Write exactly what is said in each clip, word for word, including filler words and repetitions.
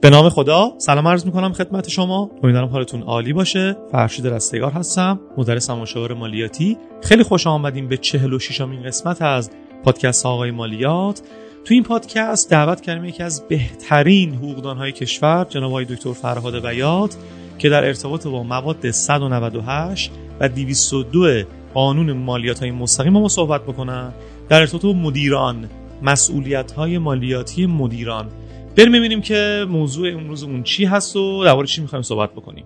به نام خدا سلام عرض میکنم خدمت شما. امیدوارم حالتون عالی باشه. فرشید رستگار هستم، مدرس و مشاور مالیاتی. خیلی خوش آمدیم به چهل و ششمین قسمت از پادکست آقای مالیات. تو این پادکست دعوت کردیم یکی از بهترین حقوقدانهای کشور، جناب آقای دکتر فرهاد بیات، که در ارتباط با مواد صد و نود و هشت و دویست و دو قانون مالیات‌های مستقیم ما صحبت بکنن در ارتباط با مدیران، مسئولیت‌های مالیاتی مدیران. بریم ببینیم که موضوع امروزمون چی هست و درباره چی می‌خوایم صحبت بکنیم.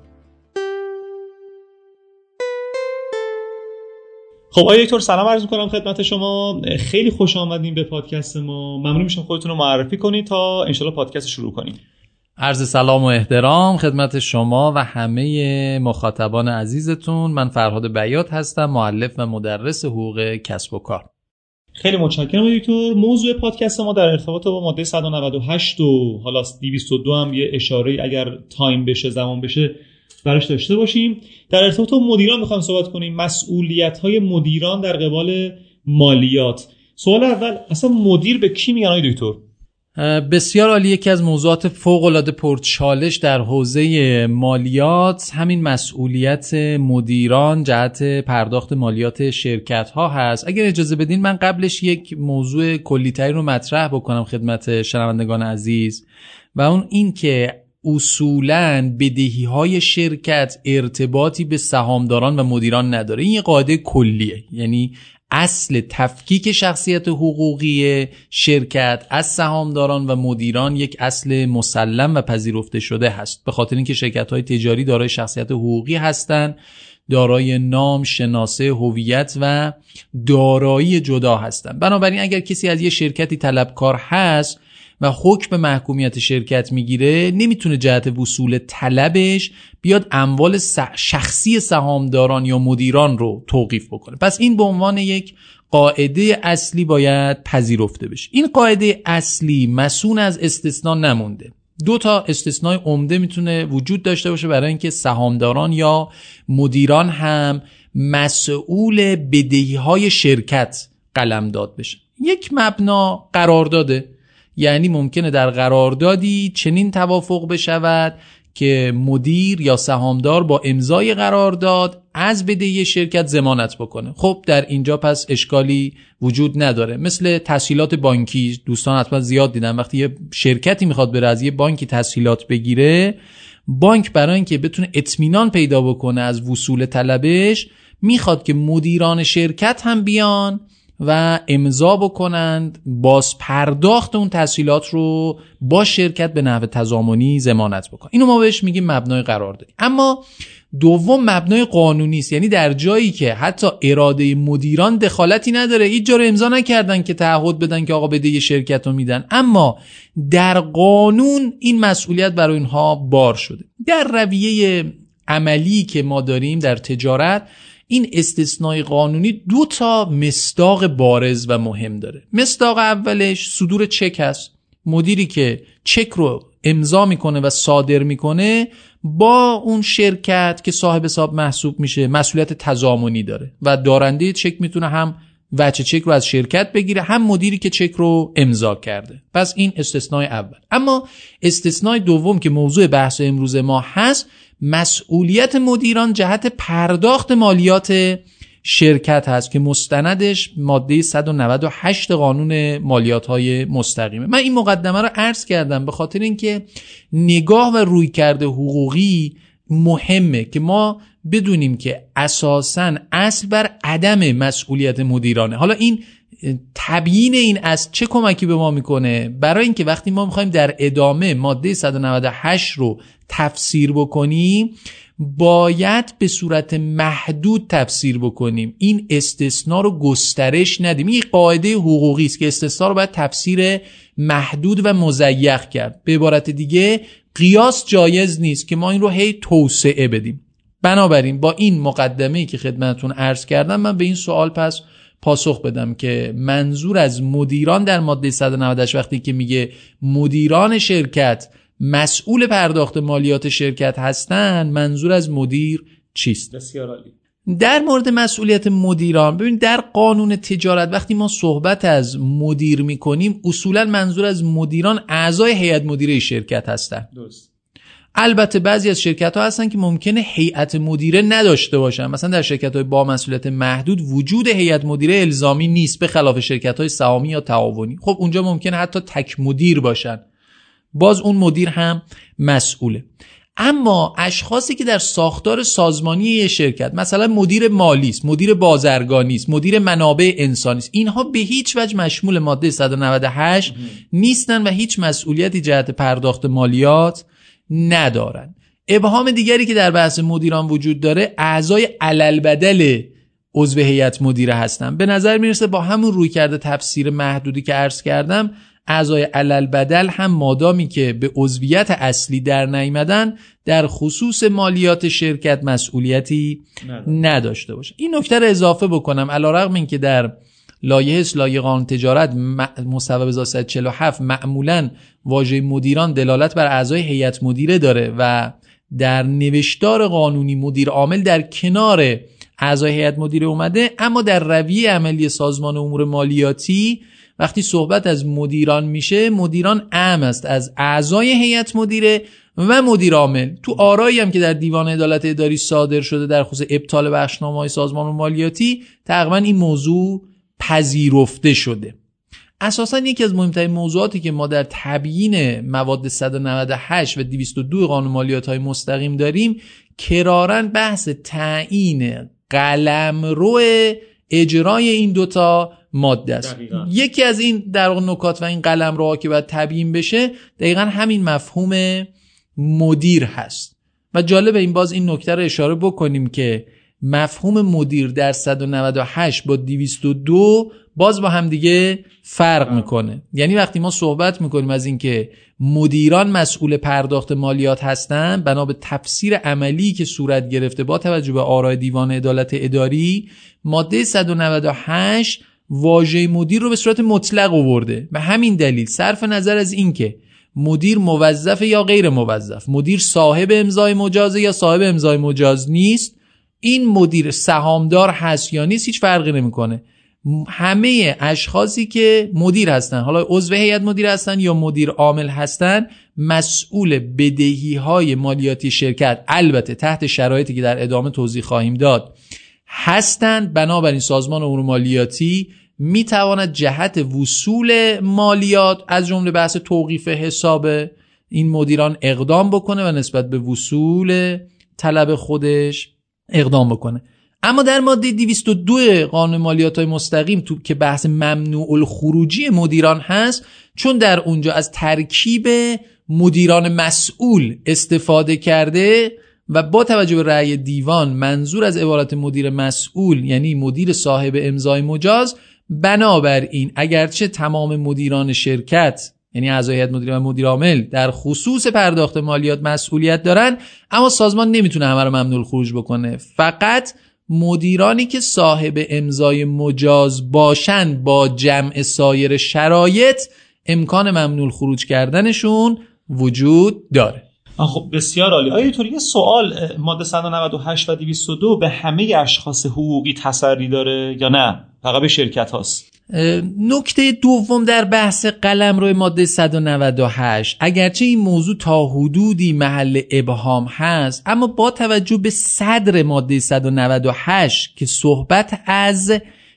خب آقای دکتر سلام عرض می‌کنم خدمت شما. خیلی خوش آمدین به پادکست ما. ممنون میشم خودتون رو معرفی کنید تا انشالله پادکست شروع کنیم. عرض سلام و احترام خدمت شما و همه مخاطبان عزیزتون. من فرهاد بیات هستم، مؤلف و مدرس حقوق کسب و کار. خیلی متشکرم دکتر. موضوع پادکست ما در ارتباط با ماده صد و نود و هشت و حالا دویست و دو هم یه اشاره اگر تایم بشه، زمان بشه، براش داشته باشیم. در ارتباط با مدیران می‌خوایم صحبت کنیم، مسئولیت‌های مدیران در قبال مالیات. سوال اول، اصلا مدیر به کی میگن آقای دکتر؟ بسیار عالی. یکی از موضوعات فوق‌العاده پرچالش در حوزه مالیات همین مسئولیت مدیران جهت پرداخت مالیات شرکت‌ها هست. اگر اجازه بدین من قبلش یک موضوع کلی‌تری رو مطرح بکنم خدمت شنوندگان عزیز، و اون این که اصولاً بدهی‌های شرکت ارتباطی به سهامداران و مدیران نداره. این یه قاعده کلیه، یعنی اصل تفکیک شخصیت حقوقی شرکت از سهامداران و مدیران یک اصل مسلم و پذیرفته شده هست، به خاطر اینکه شرکت‌های تجاری دارای شخصیت حقوقی هستند، دارای نام، شناسه، هویت و دارایی جدا هستند. بنابراین اگر کسی از یه شرکتی طلبکار هست و حکم محکومیت شرکت میگیره، نمیتونه جهت وصول طلبش بیاد اموال شخصی سهامداران یا مدیران رو توقیف بکنه. پس این به عنوان یک قاعده اصلی باید پذیرفته بشه. این قاعده اصلی مصون از استثناء نمونده. دو تا استثناء عمده میتونه وجود داشته باشه برای اینکه سهامداران یا مدیران هم مسئول بدهی‌های شرکت قلمداد بشه. یک مبنا قرارداده، یعنی ممکنه در قراردادی چنین توافق بشود که مدیر یا سهامدار با امضای قرارداد از بدهی شرکت ضمانت بکنه. خب در اینجا پس اشکالی وجود نداره. مثل تسهیلات بانکی، دوستان حتما زیاد دیدن وقتی یه شرکتی میخواد بره از یه بانکی تسهیلات بگیره، بانک برای اینکه بتونه اطمینان پیدا بکنه از وصول طلبش میخواد که مدیران شرکت هم بیان و امضا بکنند، باز پرداخت اون تسهیلات رو با شرکت به نحو تضامنی ضمانت بکنن. اینو ما بهش میگیم مبنای قراردادی. اما دوم مبنای قانونی است، یعنی در جایی که حتی اراده مدیران دخالتی نداره، هیچ جا رو امضا نکردن که تعهد بدن که آقا بدهی شرکت رو میدن، اما در قانون این مسئولیت برای اینها بار شده. در رویه عملی که ما داریم در تجارت، این استثناء قانونی دو تا مصداق بارز و مهم داره. مصداق اولش صدور چک هست. مدیری که چک رو امضا میکنه و صادر میکنه با اون شرکت که صاحب حساب محسوب میشه مسئولیت تضامنی داره و دارنده چک میتونه هم وجه چک رو از شرکت بگیره، هم مدیری که چک رو امضا کرده. پس این استثناء اول. اما استثناء دوم که موضوع بحث امروز ما هست، مسئولیت مدیران جهت پرداخت مالیات شرکت هست که مستندش ماده صد و نود و هشت قانون مالیات‌های مستقیمه. من این مقدمه رو عرض کردم به خاطر اینکه نگاه و رویکرد حقوقی مهمه که ما بدونیم که اساساً اصل بر عدم مسئولیت مدیرانه. حالا این تبیین این اصل چه کمکی به ما میکنه؟ برای اینکه وقتی ما میخوایم در ادامه ماده صد و نود و هشت رو تفسیر بکنیم، باید به صورت محدود تفسیر بکنیم. این استثناء رو گسترش ندیم. این قاعده حقوقی است که استثناء رو باید تفسیر محدود و مضیق کرد. به عبارت دیگه قیاس جایز نیست که ما این رو هی توسعه بدیم. بنابراین با این مقدمه‌ای که خدمتتون عرض کردم، من به این سوال پس پاسخ بدم که منظور از مدیران در ماده صد و نود و هشت وقتی که میگه مدیران شرکت مسئول پرداخت مالیات شرکت هستن، منظور از مدیر چیست؟ بسیار عالی. در مورد مسئولیت مدیران، ببین در قانون تجارت وقتی ما صحبت از مدیر میکنیم اصولا منظور از مدیران اعضای هیئت مدیره شرکت هستن. درست. البته بعضی از شرکت ها هستن که ممکنه هیئت مدیره نداشته باشن، مثلا در شرکت های با مسئولیت محدود وجود هیئت مدیره الزامی نیست، به خلاف شرکت های سهامی یا تعاونی. خب اونجا ممکنه حتی تک مدیر باشن، باز اون مدیر هم مسئوله. اما اشخاصی که در ساختار سازمانی یه شرکت، مثلا مدیر مالی است، مدیر بازرگانی است، مدیر منابع انسانی است، اینها به هیچ وجه مشمول ماده صد و نود و هشت نیستن و هیچ مسئولیتی جهت پرداخت مالیات ندارن. ابهام دیگری که در بحث مدیران وجود داره، اعضای عللبدل عضو هیئت مدیره هستن. به نظر میرسه با همون رویکرد تفسیر محدودی که عرض کردم، اعضای عللبدل هم مادامی که به عضویت اصلی در نیامدن در خصوص مالیات شرکت مسئولیتی نداشته باشه. این نکته رو اضافه بکنم، علیرغم این که در لایحه اصلاحی قانون تجارت مصوب صد و چهل و هفت معمولاً واژه مدیران دلالت بر اعضای هیئت مدیره داره و در نوشتار قانونی مدیر عامل در کنار اعضای هیئت مدیره اومده، اما در رویه عملی سازمان امور مالیاتی وقتی صحبت از مدیران میشه، مدیران اعم است از اعضای هیئت مدیره و مدیر عامل. تو آرایی هم که در دیوان عدالت اداری صادر شده در خصوص ابطال بخشنامه‌های سازمان مالیاتی، تقریبا این موضوع پذیرفته شده. اساساً یکی از مهمترین موضوعاتی که ما در تبیین مواد صد و نود و هشت و دویست و دو قانون مالیات‌های مستقیم داریم، کراراً بحث تعیین قلمرو اجرای این دوتا ماده است. دقیقا. یکی از این در واقع نکات و این قلمروها که باید تبیین بشه دقیقاً همین مفهوم مدیر هست. و جالبه این باز این نکته رو اشاره بکنیم که مفهوم مدیر در صد و نود و هشت با دویست و دو باز با هم دیگه فرق میکنه. یعنی وقتی ما صحبت میکنیم از این که مدیران مسئول پرداخت مالیات هستن، بنا به تفسیر عملی که صورت گرفته با توجه به آرای دیوان عدالت اداری، ماده صد و نود و هشت واژه مدیر رو به صورت مطلق آورده. به همین دلیل صرف نظر از این که مدیر موظف یا غیر موظف، مدیر صاحب امضای مجاز یا صاحب امضای مجاز نیست، این مدیر سهامدار هست یا نیست هیچ فرقی نمیکنه. همه اشخاصی که مدیر هستن، حالا عضو هیئت مدیره هستن یا مدیر عامل هستن، مسئول بدهی‌های مالیاتی شرکت، البته تحت شرایطی که در ادامه توضیح خواهیم داد، هستند. بنابراین سازمان امور مالیاتی میتواند جهت وصول مالیات از جمله بحث توقیف حساب این مدیران اقدام بکنه و نسبت به وصول طلب خودش اقدام بکنه. اما در ماده دویست و دو قانون مالیات‌های مستقیم تو که بحث ممنوع الخروجی مدیران هست، چون در اونجا از ترکیب مدیران مسئول استفاده کرده و با توجه به رأی دیوان منظور از عبارت مدیر مسئول یعنی مدیر صاحب امضای مجاز، بنابراین اگرچه تمام مدیران شرکت یعنی اعضای هیئت مدیره و مدیر عامل در خصوص پرداخت مالیات مسئولیت دارن، اما سازمان نمیتونه همه رو ممنوع الخروج بکنه. فقط مدیرانی که صاحب امضای مجاز باشن با جمع سایر شرایط امکان ممنوع الخروج کردنشون وجود داره. خب بسیار عالی. آیا اینطوری یه سوال، ماده صد و نود و هشت و دویست و دو به همه اشخاص حقوقی تسری داره یا نه فقط به شرکت هاست؟ نکته دوم در بحث قلمرو ماده صد و نود و هشت، اگرچه این موضوع تا حدودی محل ابهام هست، اما با توجه به صدر ماده صد و نود و هشت که صحبت از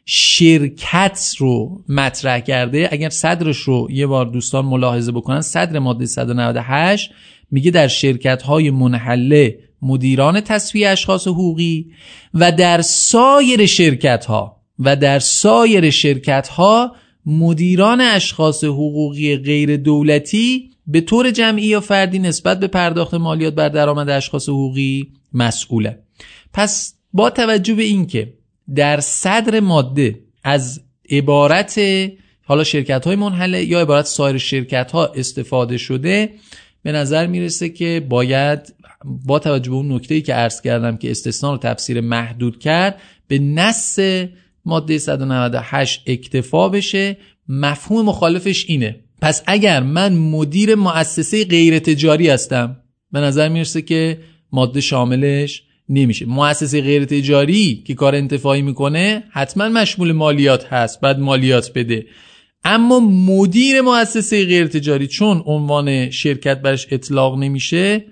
شرکت رو مطرح کرده، اگر صدرش رو یه بار دوستان ملاحظه بکنن، صدر ماده صد و نود و هشت میگه در شرکت‌های منحله مدیران تصفیه اشخاص حقوقی و در سایر شرکت‌ها و در سایر شرکت‌ها مدیران اشخاص حقوقی غیر دولتی به طور جمعی یا فردی نسبت به پرداخت مالیات بر درآمد اشخاص حقوقی مسئوله. پس با توجه به این که در صدر ماده از عبارت حالا شرکت‌های منحله یا عبارت سایر شرکت‌ها استفاده شده، به نظر میرسه که باید با توجه به اون نکته‌ای که عرض کردم که استثناء رو تفسیر محدود کرد، به نص ماده صد و نود و هشت اکتفا بشه. مفهوم مخالفش اینه، پس اگر من مدیر مؤسسه غیر تجاری هستم، به نظر میرسه که ماده شاملش نمیشه. مؤسسه غیر تجاری که کار انتفاعی میکنه حتما مشمول مالیات هست، بعد مالیات بده. اما مدیر مؤسسه غیر تجاری چون عنوان شرکت برش اطلاق نمیشه،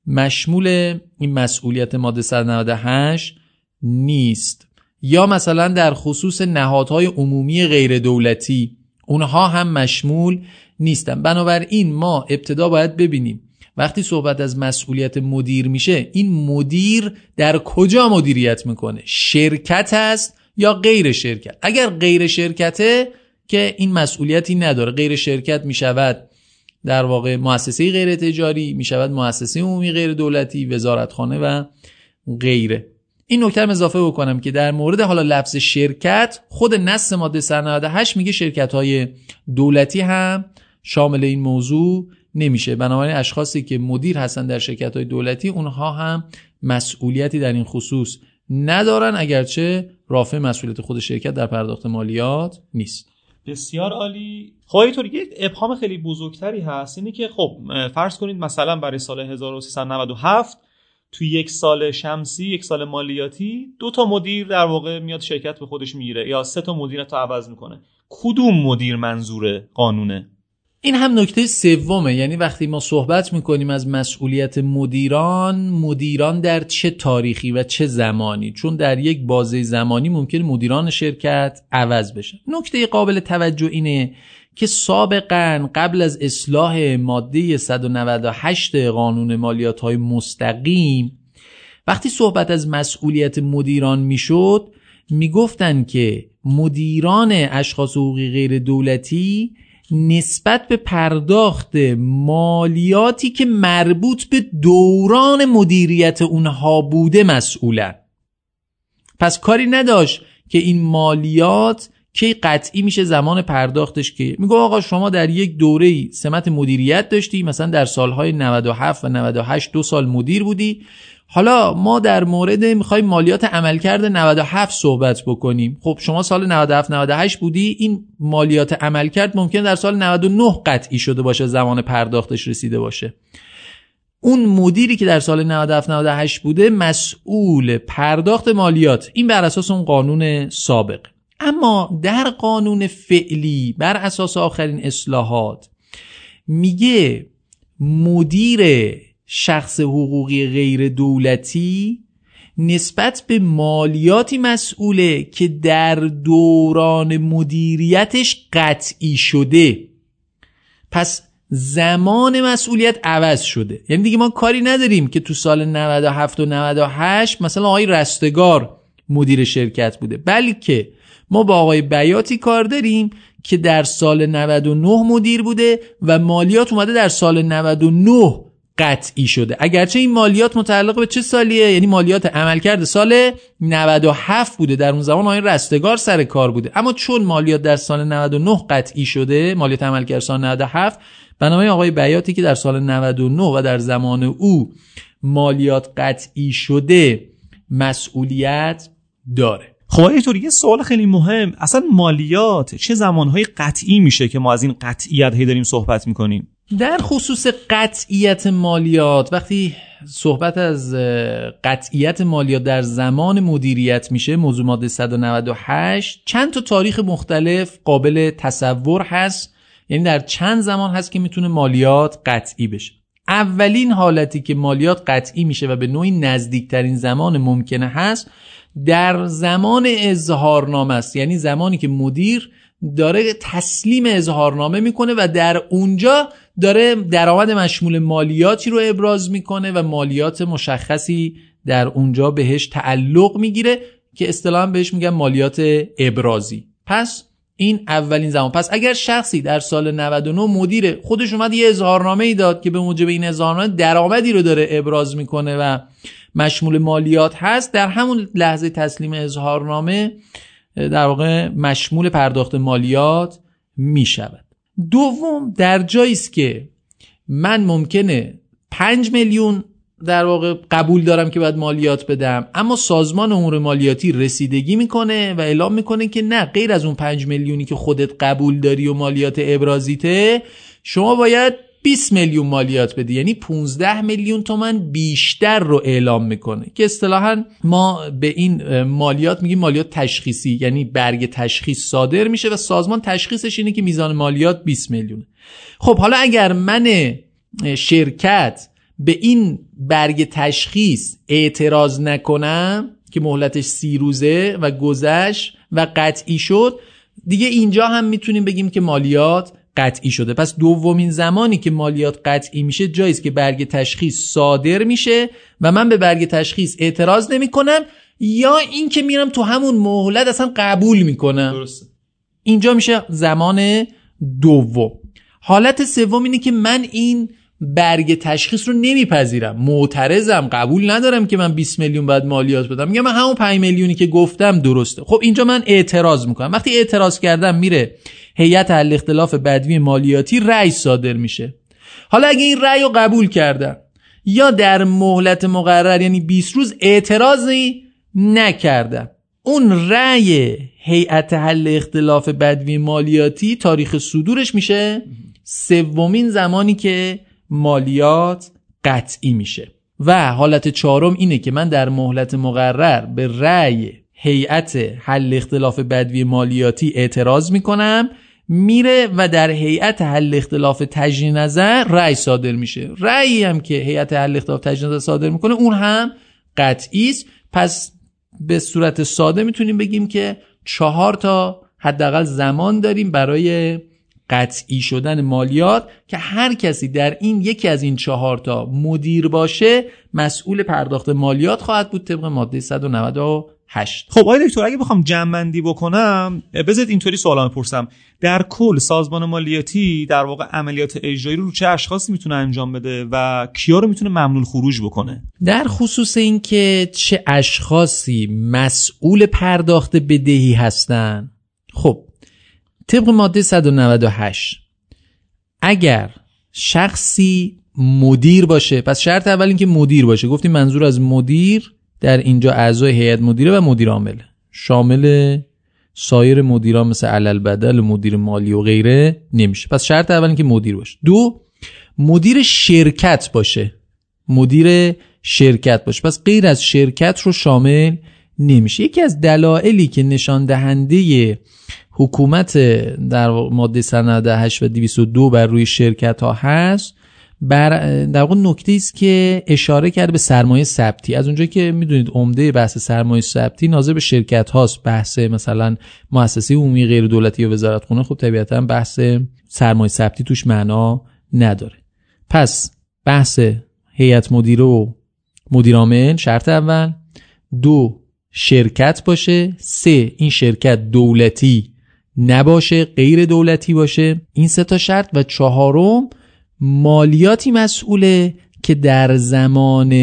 مشمول این مسئولیت ماده صد و نود و هشت نیست. یا مثلا در خصوص نهادهای عمومی غیر دولتی، اونها هم مشمول نیستن. بنابراین ما ابتدا باید ببینیم وقتی صحبت از مسئولیت مدیر میشه، این مدیر در کجا مدیریت میکنه؟ شرکت است یا غیر شرکت؟ اگر غیر شرکته که این مسئولیتی نداره، غیر شرکت میشود در واقع مؤسسه غیر تجاری، میشود مؤسسه عمومی غیر دولتی، وزارتخانه و غیره. این نکته اضافه بکنم که در مورد حالا لفظ شرکت، خود نص ماده صد و نود و هشت میگه شرکت‌های دولتی هم شامل این موضوع نمیشه. بنابراین اشخاصی که مدیر هستن در شرکت‌های دولتی، اونها هم مسئولیتی در این خصوص ندارن، اگرچه رافع مسئولیت خود شرکت در پرداخت مالیات نیست. بسیار عالی. خب اینطور یک ابهام خیلی بزرگتری هست، اینه که خب فرض کنید مثلا برای سال هزار و سیصد و نود و هفت توی یک سال شمسی، یک سال مالیاتی، دو تا مدیر در واقع میاد شرکت به خودش میگیره یا سه تا مدیر رو عوض میکنه. کدوم مدیر منظوره قانونه؟ این هم نکته سومه. یعنی وقتی ما صحبت میکنیم از مسئولیت مدیران، مدیران در چه تاریخی و چه زمانی؟ چون در یک بازه زمانی ممکن مدیران شرکت عوض بشن. نکته قابل توجه اینه که سابقاً قبل از اصلاح ماده صد و نود و هشت قانون مالیات‌های مستقیم، وقتی صحبت از مسئولیت مدیران میشد، میگفتن که مدیران اشخاص حقوقی غیر دولتی نسبت به پرداخت مالیاتی که مربوط به دوران مدیریت اونها بوده مسئولن. پس کاری نداشت که این مالیات کی قطعی میشه زمان پرداختش که میگه آقا شما در یک دوره‌ای سمت مدیریت داشتی، مثلا در سالهای نود و هفت و نود و هشت دو سال مدیر بودی، حالا ما در مورد میخوایم مالیات عملکرد نود و هفت صحبت بکنیم. خب شما سال نود و هفت نود و هشت بودی، این مالیات عملکرد ممکن در سال نود و نه قطعی شده باشه، زمان پرداختش رسیده باشه. اون مدیری که در سال نود و هفت نود و هشت بوده مسئول پرداخت مالیات، این بر اساس اون قانون سابق. اما در قانون فعلی بر اساس آخرین اصلاحات میگه مدیر شخص حقوقی غیر دولتی نسبت به مالیاتی مسئوله که در دوران مدیریتش قطعی شده. پس زمان مسئولیت عوض شده. یعنی دیگه ما کاری نداریم که تو سال نود و هفت و نود و هشت مثلا آقای رستگار مدیر شرکت بوده، بلکه ما با آقای بیاتی کار داریم که در سال نود و نه مدیر بوده و مالیات اومده در سال نود و نه قطعی شده. اگرچه این مالیات متعلق به چه سالیه؟ یعنی مالیات عملکرد سال نود و هفت بوده، در اون زمان آقای رستگار سر کار بوده، اما چون مالیات در سال نود و نه قطعی شده، مالیات عملکرد سال نود و هفت، بنابراین آقای بیاتی که در سال نود و نه و در زمان او مالیات قطعی شده مسئولیت داره. خب اینطور یه سوال خیلی مهم، اصلا مالیات چه زمانهای قطعی میشه که ما از این قطعیت هی داریم صحبت میکنیم؟ در خصوص قطعیت مالیات، وقتی صحبت از قطعیت مالیات در زمان مدیریت میشه، موضوع ماده صد و نود و هشت، چند تا تاریخ مختلف قابل تصور هست. یعنی در چند زمان هست که میتونه مالیات قطعی بشه. اولین حالتی که مالیات قطعی میشه و به نوعی نزدیکترین زمان ممکنه هست در زمان اظهارنامه است. یعنی زمانی که مدیر داره تسلیم اظهارنامه میکنه و در اونجا داره درآمد مشمول مالیاتی رو ابراز میکنه و مالیات مشخصی در اونجا بهش تعلق میگیره که اصطلاحاً بهش میگن مالیات ابرازی. پس این اولین زمان. پس اگر شخصی در سال نود و نه مدیر خودش اومد یه اظهارنامه ای داد که به موجب این اظهارنامه درآمدی رو داره ابراز میکنه و مشمول مالیات هست، در همون لحظه تسلیم اظهارنامه در واقع مشمول پرداخت مالیات می شود. دوم، در جایی است که من ممکنه پنج میلیون در واقع قبول دارم که باید مالیات بدم، اما سازمان امور مالیاتی رسیدگی میکنه و اعلام میکنه که نه، غیر از اون پنج میلیونی که خودت قبول داری و مالیات ابرازیته، شما باید بیست میلیون مالیات بده، یعنی پانزده میلیون تومان بیشتر رو اعلام میکنه که اصطلاحاً ما به این مالیات میگیم مالیات تشخیصی، یعنی برگ تشخیص صادر میشه و سازمان تشخیصش اینه که میزان مالیات بیست میلیونه. خب حالا اگر من شرکت به این برگ تشخیص اعتراض نکنم که مهلتش سی روزه و گذشت و قطعی شد، دیگه اینجا هم میتونیم بگیم که مالیات قطعی شده. پس دومین زمانی که مالیات قطعی میشه جایی است که برگ تشخیص صادر میشه و من به برگ تشخیص اعتراض نمی کنم یا این که میرم تو همون مهلت اصلا قبول میکنم. درسته. اینجا میشه زمان دوم. حالت سوم اینه که من این برگ تشخیص رو نمیپذیرم، معترضم، قبول ندارم که من بیست میلیون باید مالیات بدم، میگم من همون پنج میلیونی که گفتم درسته. خب اینجا من اعتراض میکنم. وقتی اعتراض کردم میره هیئت حل اختلاف بدوی مالیاتی، رأی صادر میشه. حالا اگه این رأی رو قبول کردم یا در مهلت مقرر یعنی بیست روز اعتراضی نکردم، اون رأی هیئت حل اختلاف بدوی مالیاتی تاریخ صدورش میشه سومین زمانی که مالیات قطعی میشه. و حالت چهارم اینه که من در مهلت مقرر به رأی هیئت حل اختلاف بدوی مالیاتی اعتراض میکنم، میره و در هیئت حل اختلاف تجدید نظر رأی صادر میشه. رأیی هم که هیئت حل اختلاف تجدید نظر صادر میکنه اون هم قطعی است. پس به صورت ساده میتونیم بگیم که چهار تا حداقل زمان داریم برای قطعی شدن مالیات که هر کسی در این یکی از این چهار تا مدیر باشه مسئول پرداخت مالیات خواهد بود طبق ماده صد و نود و هشت. خب آقای دکتر اگه بخوام جمع‌بندی بکنم، بذارید اینطوری سوالا بپرسم. در کل سازمان مالیاتی در واقع عملیات اجرایی رو چه اشخاصی میتونه انجام بده و کیا رو میتونه ممنوع خروج بکنه؟ در خصوص این که چه اشخاصی مسئول پرداخت بدهی هستن، خب طبق ماده صد و نود و هشت اگر شخصی مدیر باشه، پس شرط اول این که مدیر باشه. گفتیم منظور از مدیر در اینجا اعضای هیئت مدیره و مدیر عامل، شامل سایر مدیران مثل علل مدیر مالی و غیره نمیشه. پس شرط اول این که مدیر باشه. دو، مدیر شرکت باشه، مدیر شرکت باشه. پس غیر از شرکت رو شامل نمیشه. یکی از دلایلی که نشان دهنده حکومت در ماده صد و نود و هشت و دویست و دو بر روی شرکت ها هست، بر در واقع نکته است که اشاره کرده به سرمایه ثبتی. از اونجایی که میدونید عمده بحث سرمایه ثبتی ناظر به شرکت هاست، بحث مثلا مؤسسه عمومی غیر دولتی یا وزارتخونه خب طبیعتا بحث سرمایه ثبتی توش معنا نداره. پس بحث هیئت مدیره و مدیر عامل شرط اول. دو، شرکت باشه. سه، این شرکت دولتی نباشه، غیر دولتی باشه. این سه تا شرط. و چهارم، مالیاتی مسئوله که در زمان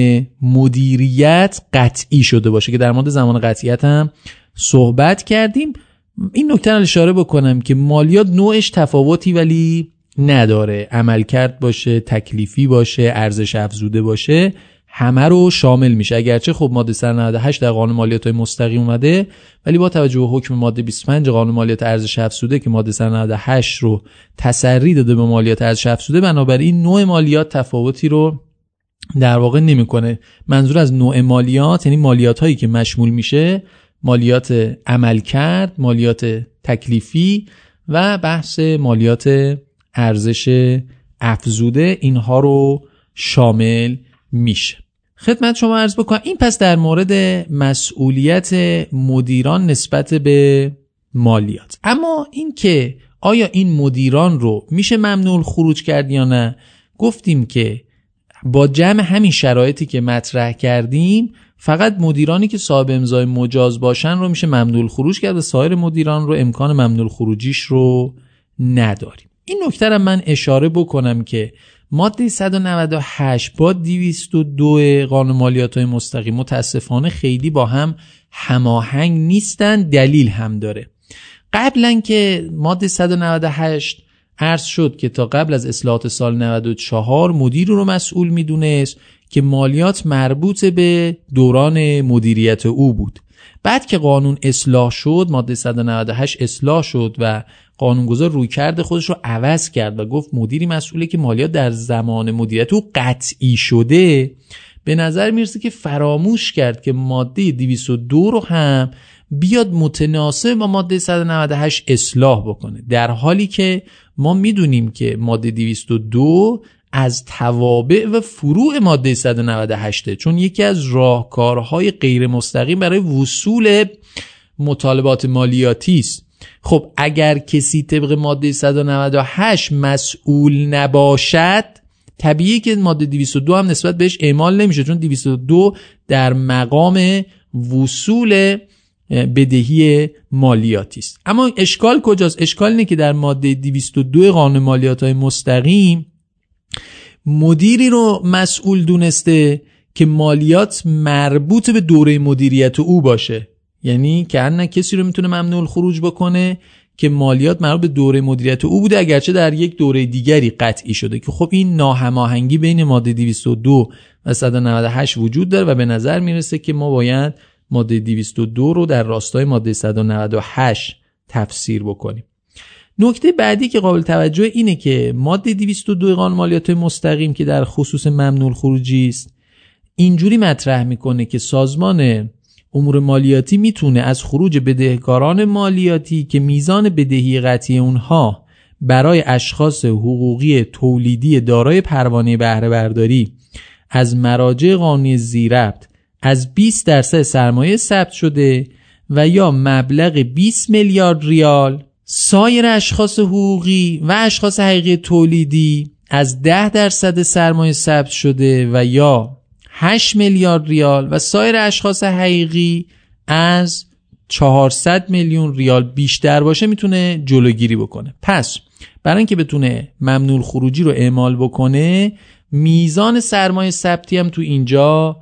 مدیریت قطعی شده باشه، که در مورد زمان قطعیت هم صحبت کردیم. این نکته رو اشاره بکنم که مالیات نوعش تفاوتی ولی نداره، عملکرد باشه، تکلیفی باشه، ارزش افزوده باشه، همه رو شامل میشه. اگرچه خب ماده صد و نود و هشت در قانون مالیات‌های مستقیم اومده، ولی با توجه به حکم ماده بیست و پنج قانون مالیات ارزش افزوده که ماده صد و نود و هشت رو تسری داده به مالیات ارزش افزوده، بنابراین نوع مالیات تفاوتی رو در واقع نمیکنه. منظور از نوع مالیات یعنی مالیات هایی که مشمول میشه مالیات عملکرد، مالیات تکلیفی و بحث مالیات ارزش افزوده، اینها رو شامل میشه. خدمت شما عرض بکنم این پس در مورد مسئولیت مدیران نسبت به مالیات. اما این که آیا این مدیران رو میشه ممنوع خروج کرد یا نه، گفتیم که با جمع همین شرایطی که مطرح کردیم فقط مدیرانی که صاحب امضای مجاز باشن رو میشه ممنوع خروج کرد و سایر مدیران رو امکان ممنوع خروجیش رو نداریم. این نکته رو من اشاره بکنم که ماده صد و نود و هشت با دویست و دو قانون مالیات‌های مستقیم متاسفانه خیلی با هم هماهنگ نیستن. دلیل هم داره. قبلا که ماده صد و نود و هشت عرض شد که تا قبل از اصلاحات سال نود و چهار مدیر رو مسئول میدونست که مالیات مربوط به دوران مدیریت او بود. بعد که قانون اصلاح شد، ماده صد و نود و هشت اصلاح شد و قانونگذار رویکرد خودش رو عوض کرد و گفت مدیری مسئوله که مالیات در زمان مدیریت او قطعی شده، به نظر میرسه که فراموش کرد که ماده دویست و دو رو هم بیاد متناسب با ماده صد و نود و هشت اصلاح بکنه، در حالی که ما میدونیم که ماده دویست و دو از توابع و فروع ماده صد و نود و هشت، چون یکی از راهکارهای غیر مستقیم برای وصول مطالبات مالیاتی است. خب اگر کسی طبق ماده صد و نود و هشت مسئول نباشد، طبیعیه که ماده دویست و دو هم نسبت بهش اعمال نمیشه، چون دویست و دو در مقام وصول بدهی مالیاتی است. اما اشکال کجاست؟ اشکال اینه که در ماده دویست و دو قانون مالیات‌های مستقیم مدیری رو مسئول دونسته که مالیات مربوط به دوره مدیریت او باشه، یعنی که هر کسی رو میتونه ممنوع الخروج بکنه که مالیات مربوط به دوره مدیریت او بوده، اگرچه در یک دوره دیگری قطعی شده، که خب این ناهماهنگی بین ماده دویست و دو و صد و نود و هشت وجود داره و به نظر میرسه که ما باید ماده دویست و دو رو در راستای ماده صد و نود و هشت تفسیر بکنیم. نکته بعدی که قابل توجه اینه که ماده دویست و دو قانون مالیات مستقیم که در خصوص ممنوع الخروجی است، اینجوری مطرح میکنه که سازمان امور مالیاتی میتونه از خروج بدهکاران مالیاتی که میزان بدهی قطعی اونها برای اشخاص حقوقی تولیدی دارای پروانه بهره برداری از مراجع قانونی ذی‌ربط از بیست درصد سرمایه ثبت شده و یا مبلغ بیست میلیارد ریال، سایر اشخاص حقوقی و اشخاص حقیقی تولیدی از ده درصد سرمایه ثبت شده و یا هشت میلیارد ریال و سایر اشخاص حقیقی از چهارصد میلیون ریال بیشتر باشه میتونه جلوگیری بکنه. پس برای اینکه بتونه ممنوع الخروجی رو اعمال بکنه، میزان سرمایه ثبتی هم تو اینجا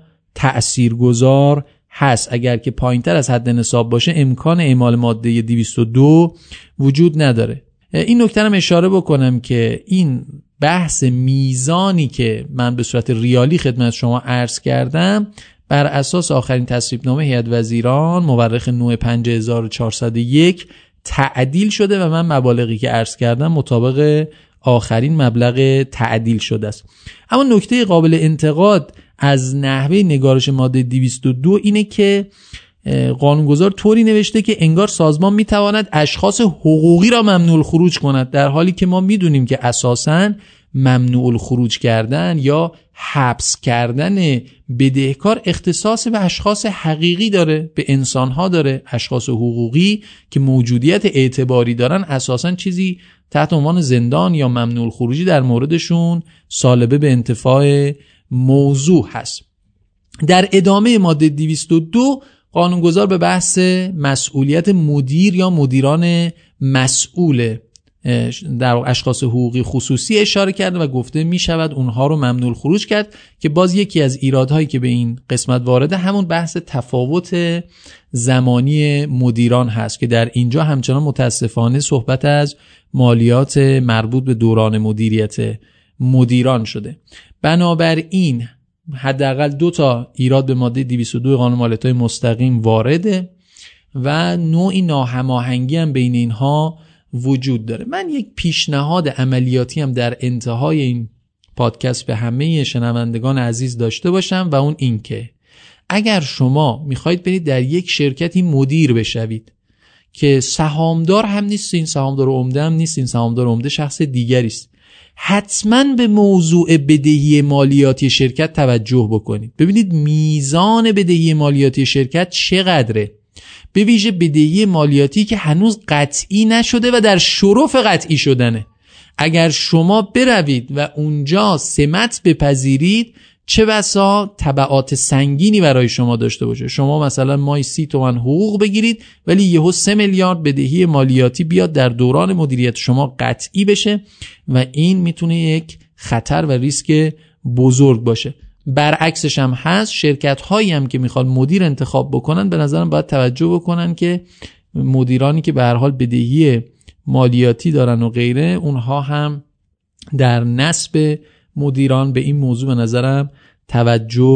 تأثیرگذار هست. اگر که پایینتر از حد نصاب باشه امکان اعمال ماده دویست و دو وجود نداره. این نکته رو اشاره بکنم که این بحث میزانی که من به صورت ریالی خدمت شما عرض کردم بر اساس آخرین تصویبنامه هیئت وزیران مورخ نو پنج هزار و چهارصد و یک تعدیل شده و من مبالغی که عرض کردم مطابق آخرین مبلغ تعدیل شده است. اما نکته قابل انتقاد از نحوه نگارش ماده دویست و دو اینه که قانونگذار طوری نوشته که انگار سازمان میتواند اشخاص حقوقی را ممنوع الخروج کند، در حالی که ما میدونیم که اساساً ممنوع الخروج کردن یا حبس کردن بدهکار اختصاص به اشخاص حقیقی داره، به انسانها داره. اشخاص حقوقی که موجودیت اعتباری دارن اساساً چیزی تحت عنوان زندان یا ممنوع الخروجی در موردشون سالبه به انتفاع موضوع هست. در ادامه ماده دویست و دو قانونگذار به بحث مسئولیت مدیر یا مدیران مسئول در اشخاص حقوقی خصوصی اشاره کرده و گفته می شود اونها رو ممنوع الخروج کرد، که باز یکی از ایرادهایی که به این قسمت وارده همون بحث تفاوت زمانی مدیران هست که در اینجا همچنان متاسفانه صحبت از مالیات مربوط به دوران مدیریت مدیران شده. بنابراین حداقل دو تا ایراد به ماده دویست و دو قانون مالیات‌های مستقیم وارده و نوعی ناهماهنگی هم بین اینها وجود داره. من یک پیشنهاد عملیاتی هم در انتهای این پادکست به همه شنوندگان عزیز داشته باشم و اون این که اگر شما میخواید برید در یک شرکتی مدیر بشوید که سهامدار هم نیست، این سهامدار عمده هم نیست، این سهامدار عمده شخص دیگری است، حتما به موضوع بدهی مالیاتی شرکت توجه بکنید. ببینید میزان بدهی مالیاتی شرکت چقدره، به ویژه بدهی مالیاتی که هنوز قطعی نشده و در شرف قطعی شدنه. اگر شما بروید و اونجا سمت بپذیرید، چه بسا تبعات سنگینی برای شما داشته باشه. شما مثلا مای سی تومن حقوق بگیرید ولی یهو سه میلیارد بدهی مالیاتی بیاد در دوران مدیریت شما قطعی بشه و این میتونه یک خطر و ریسک بزرگ باشه. برعکسش هم هست، شرکت هایی هم که میخواد مدیر انتخاب بکنن به نظرم باید توجه بکنن که مدیرانی که به هر حال بدهی مالیاتی دارن و غیره، اونها هم در نسب مدیران به این موضوع به نظرم توجه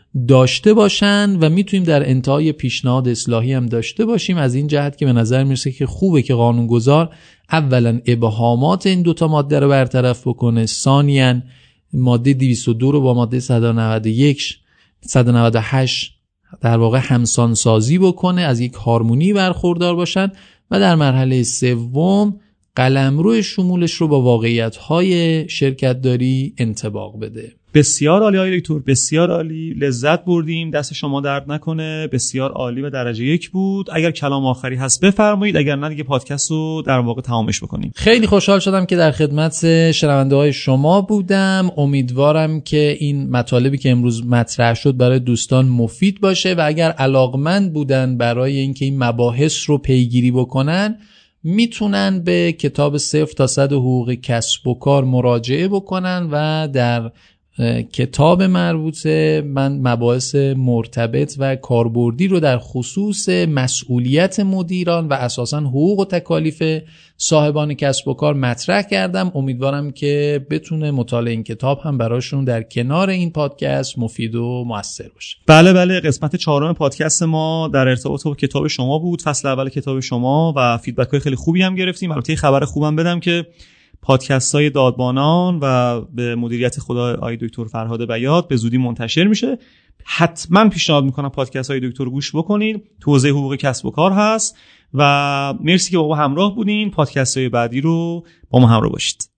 داشته باشن و میتونیم در انتهای پیشنهاد اصلاحی هم داشته باشیم، از این جهت که به نظر میرسه که خوبه که قانونگذار اولا ابهامات این دوتا ماده رو برطرف بکنه، ثانیاً ماده دویست و دو رو با ماده صد و نود و یک صد و نود و هشت در واقع همسان سازی بکنه، از یک هارمونی برخوردار باشن و در مرحله سوم قلمرو شمولش رو با واقعیت‌های شرکت داری انطباق بده. بسیار عالی آقای دکتر، بسیار عالی، لذت بردیم، دست شما درد نکنه، بسیار عالی و درجه یک بود. اگر کلام آخری هست بفرمایید، اگر نه دیگه پادکست رو در واقع تمامش بکنیم. خیلی خوشحال شدم که در خدمت شنونده‌های شما بودم. امیدوارم که این مطالبی که امروز مطرح شد برای دوستان مفید باشه و اگر علاقمند بودن برای اینکه این مباحث رو پیگیری بکنن میتونن به کتاب صفر تا صد حقوق کسب و کار مراجعه بکنن و در کتاب مربوطه من مباحث مرتبط و کاربردی رو در خصوص مسئولیت مدیران و اساساً حقوق و تکالیف صاحبان کسب و کار مطرح کردم. امیدوارم که بتونه مطالعه این کتاب هم براشون در کنار این پادکست مفید و مؤثر باشه. بله بله، قسمت چهارم پادکست ما در ارتباط با کتاب شما بود، فصل اول کتاب شما و فیدبک‌های خیلی خوبی هم گرفتیم. البته خبر خوبم بدم که پادکست‌های دادبانان و به مدیریت خدا آقای دکتر فرهاد بیات به زودی منتشر میشه. حتما پیشنهاد میکنم پادکست‌های دکتر رو گوش بکنید. تو حوزه حقوق کسب و کار هست و مرسی که با ما همراه بودین. پادکست‌های بعدی رو با ما همراه باشید.